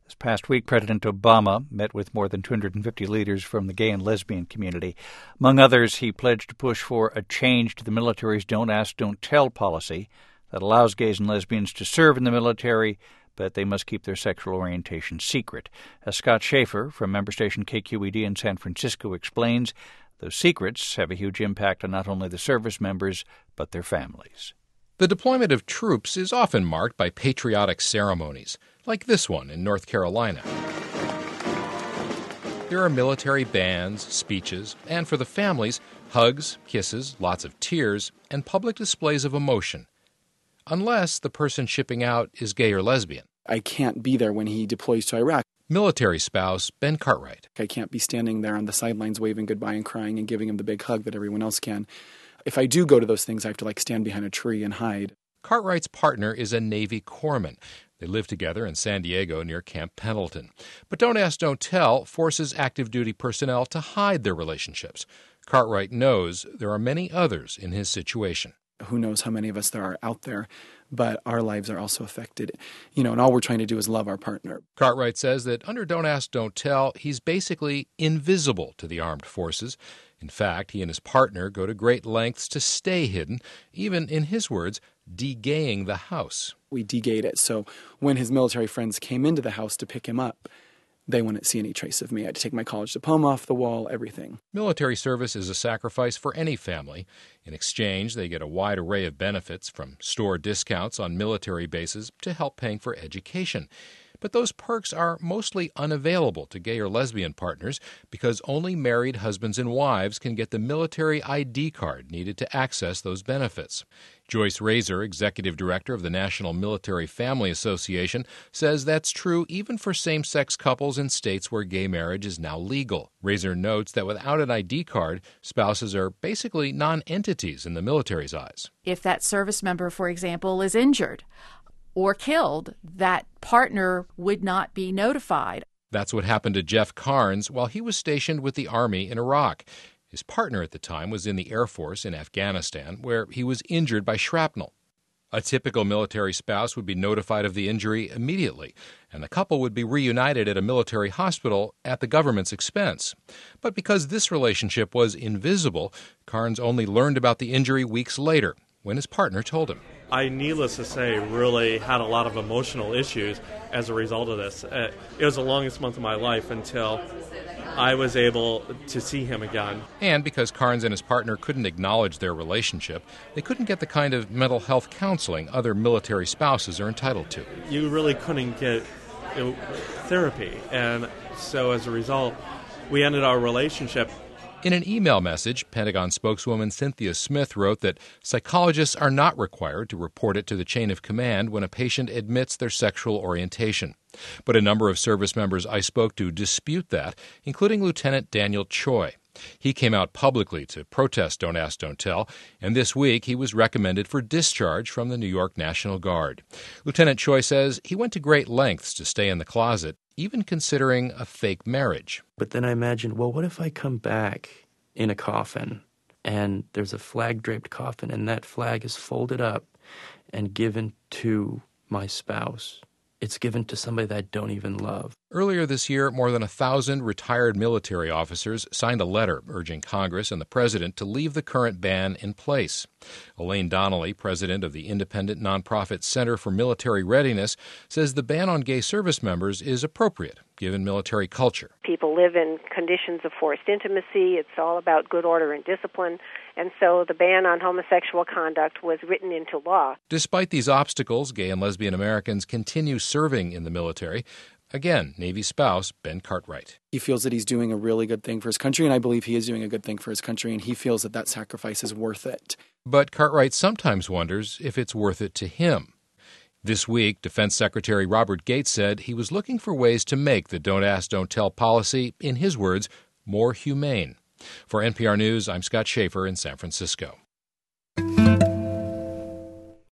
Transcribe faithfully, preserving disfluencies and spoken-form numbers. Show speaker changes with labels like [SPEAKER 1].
[SPEAKER 1] This past week, President Obama met with more than two hundred fifty leaders from the gay and lesbian community. Among others, he pledged to push for a change to the military's Don't Ask, Don't Tell policy that allows gays and lesbians to serve in the military, but they must keep their sexual orientation secret. As Scott Schaefer from member station K Q E D in San Francisco explains, those secrets have a huge impact on not only the service members, but their families.
[SPEAKER 2] The deployment of troops is often marked by patriotic ceremonies, like this one in North Carolina. There are military bands, speeches, and for the families, hugs, kisses, lots of tears, and public displays of emotion. Unless the person shipping out is gay or lesbian.
[SPEAKER 3] I can't be there when he deploys to Iraq.
[SPEAKER 2] Military spouse Ben Cartwright.
[SPEAKER 3] I can't be standing there on the sidelines waving goodbye and crying and giving him the big hug that everyone else can. If I do go to those things, I have to like stand behind a tree and hide.
[SPEAKER 2] Cartwright's partner is a Navy corpsman. They live together in San Diego near Camp Pendleton. But Don't Ask, Don't Tell forces active duty personnel to hide their relationships. Cartwright knows there are many others in his situation.
[SPEAKER 3] Who knows how many of us there are out there, but our lives are also affected. You know, and all we're trying to do is love our partner.
[SPEAKER 2] Cartwright says that under Don't Ask, Don't Tell, he's basically invisible to the armed forces. In fact, he and his partner go to great lengths to stay hidden, even, in his words, de-gaying the house.
[SPEAKER 3] We de-gayed it, so when his military friends came into the house to pick him up, they wouldn't see any trace of me. I had to take my college diploma off the wall, everything.
[SPEAKER 2] Military service is a sacrifice for any family. In exchange, they get a wide array of benefits, from store discounts on military bases to help paying for education. But those perks are mostly unavailable to gay or lesbian partners because only married husbands and wives can get the military I D card needed to access those benefits. Joyce Razor, executive director of the National Military Family Association, says that's true even for same-sex couples in states where gay marriage is now legal. Razor notes that without an I D card, spouses are basically non-entities in the military's eyes.
[SPEAKER 4] If that service member, for example, is injured or killed, that partner would not be notified.
[SPEAKER 2] That's what happened to Jeff Carnes while he was stationed with the Army in Iraq. His partner at the time was in the Air Force in Afghanistan, where he was injured by shrapnel. A typical military spouse would be notified of the injury immediately, and the couple would be reunited at a military hospital at the government's expense. But because this relationship was invisible, Carnes only learned about the injury weeks later, when his partner told him.
[SPEAKER 5] I, needless to say, really had a lot of emotional issues as a result of this. Uh, it was the longest month of my life until I was able to see him again.
[SPEAKER 2] And because Carnes and his partner couldn't acknowledge their relationship, they couldn't get the kind of mental health counseling other military spouses are entitled to.
[SPEAKER 5] You really couldn't get you know, therapy, and so as a result, we ended our relationship.
[SPEAKER 2] In an email message, Pentagon spokeswoman Cynthia Smith wrote that psychologists are not required to report it to the chain of command when a patient admits their sexual orientation. But a number of service members I spoke to dispute that, including Lieutenant Daniel Choi. He came out publicly to protest Don't Ask, Don't Tell, and this week he was recommended for discharge from the New York National Guard. Lieutenant Choi says he went to great lengths to stay in the closet, even considering a fake marriage.
[SPEAKER 6] But then I imagined, well, what if I come back in a coffin and there's a flag-draped coffin and that flag is folded up and given to my spouse? It's given to somebody that I don't even love.
[SPEAKER 2] Earlier this year, more than a thousand retired military officers signed a letter urging Congress and the President to leave the current ban in place. Elaine Donnelly, president of the independent nonprofit Center for Military Readiness, says the ban on gay service members is appropriate, given military culture.
[SPEAKER 7] People live in conditions of forced intimacy. It's all about good order and discipline. And so the ban on homosexual conduct was written into law.
[SPEAKER 2] Despite these obstacles, gay and lesbian Americans continue serving in the military. Again, Navy spouse Ben Cartwright.
[SPEAKER 3] He feels that he's doing a really good thing for his country, and I believe he is doing a good thing for his country, and he feels that that sacrifice is worth it.
[SPEAKER 2] But Cartwright sometimes wonders if it's worth it to him. This week, Defense Secretary Robert Gates said he was looking for ways to make the Don't Ask, Don't Tell policy, in his words, more humane. For N P R News, I'm Scott Schaefer in San Francisco.